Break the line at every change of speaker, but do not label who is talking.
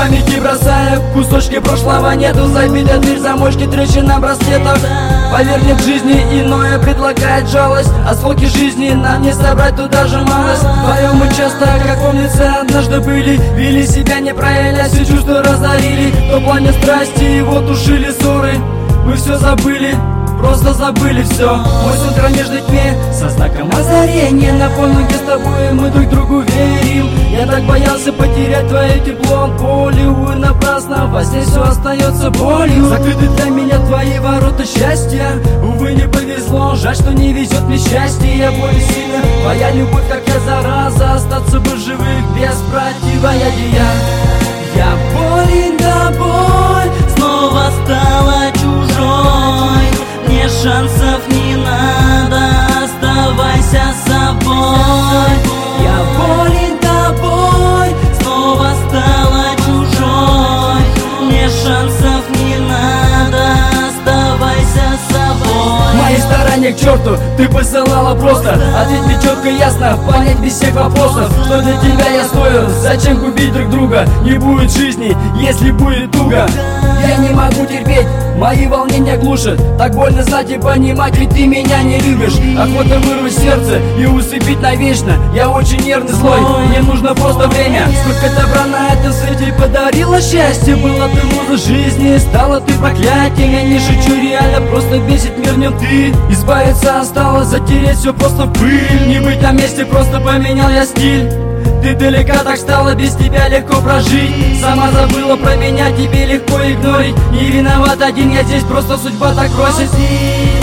памяти бросая кусочки прошлого нету. Забита дверь, замочки, трещина браслетов. Поверь мне, в жизни иное предлагает жалость. Осколки жизни нам не собрать, тут даже малость. Вдвоем мы часто, как помнится, однажды были. Вели себя неправильно, все чувства разорили. То пламя страсти, его тушили ссоры. Мы все забыли, просто забыли все. Мой сын в кромешной тьме со знаком озарения. Напомню, где с тобой мы друг другу верим. Я так боялся потерять твое тепло. Болью, увы, напрасно, во сне все остается болью. Закрыты для меня твои ворота счастья. Увы, не повезло, жаль, что не везет мне счастье. Я более сильно, твоя любовь, как я зараза. Остаться бы живых без противоядия.
Я болен тобой, снова стала чужой. Мне шансов не надо, оставайся собой. Я болен тобой, снова стала чужой. Мне шансов не надо, оставайся собой.
Мои старания к черту, ты посылала просто. Ответь мне четко, ясно, понять без всех вопросов. Что для тебя я стою, зачем губить друг друга? Не будет жизни, если будет туго. Я не могу терпеть, мои волнения глушат. Так больно знать и понимать, ведь ты меня не любишь. Охота вырвать сердце и усыпить навечно. Я очень нервный, злой, мне нужно просто время. Сколько добра на этом свете подарила счастье. Была ты муза жизни, стала ты проклятием. Я не шучу, реально просто бесит мир, в нем ты. Избавиться осталось, затереть все просто в пыль. Не быть на месте, просто поменял я стиль. Ты далека, так стало, без тебя легко прожить. Сама забыла про меня, тебе легко игнорить. Не виноват один, я здесь, просто судьба так просит.